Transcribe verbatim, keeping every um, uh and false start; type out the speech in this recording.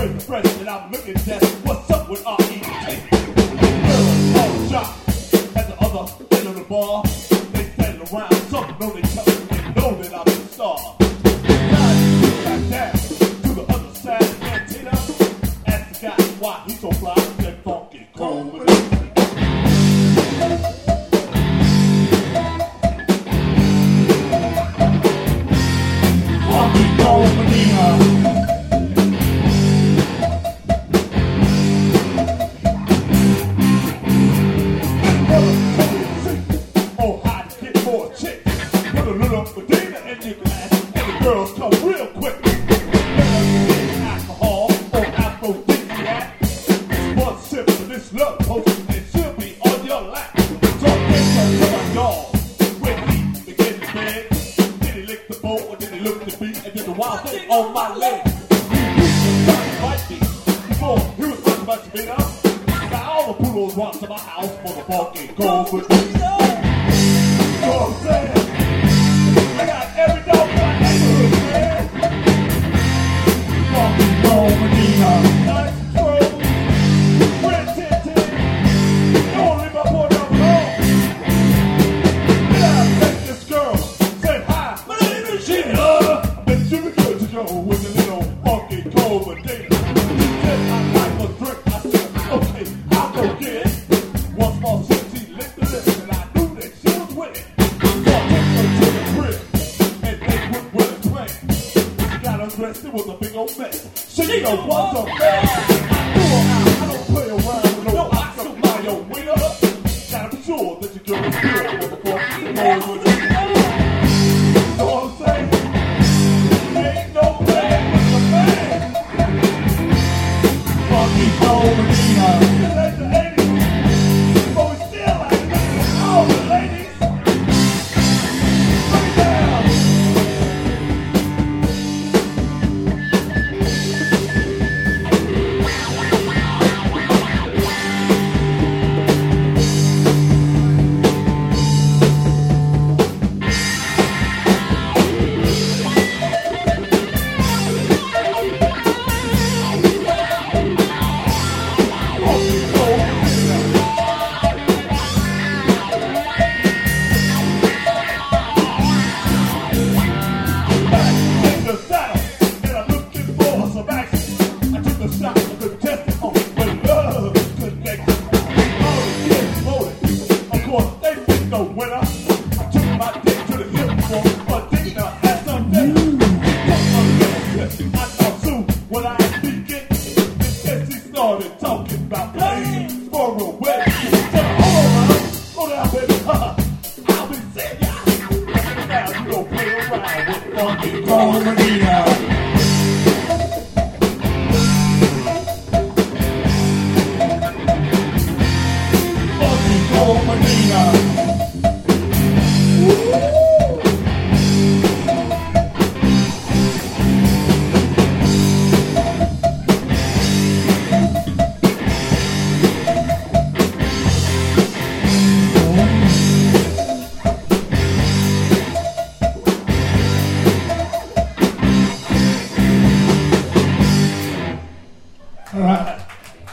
very fresh, and I'm looking at what's up with R E T. Girls all shot at the other end of the bar. They stand around, some know they tell me they know that I'm the star. Now back down to the other side of the antenna. Ask the guy why he's so fly, that funky cold. Funky cold Medina. Girls come real quick. Alcohol or aphrodisiac. One sip of this love potion and she'll be on your lap. So get some to my dog. When he begin to bed, then he lick the bowl or then he look the beat and then the wild thing on my leg. He tried to fight me before he was much much bigger. Now all the poodles run to my house for the funky cold with me. You know what I'm saying? I got every dog in my neighborhood, man. Funky cold Medina. Nice throw. Red tinted. Don't leave my poor dog alone. Then I met this girl. Said hi. My name is Gina. I bet you be good to go with a little funky cold Medina. She said I'd like a drink. I said, okay, I'll go get it. One small sip, she licked the lips, and I knew that she was with it. So I took her to the crib. Dressed, it was a big old mess. She know what's a mess. I threw her out. I don't play around with no oxo Mayo winner. Gotta be sure that your girl is good before she goes with it. You know what I'm saying? Ain't no man with a man. Funky cold Medina. This ain't the eighties, but we still like it. All the ladies. Bring it down. When I speak it, it gets started.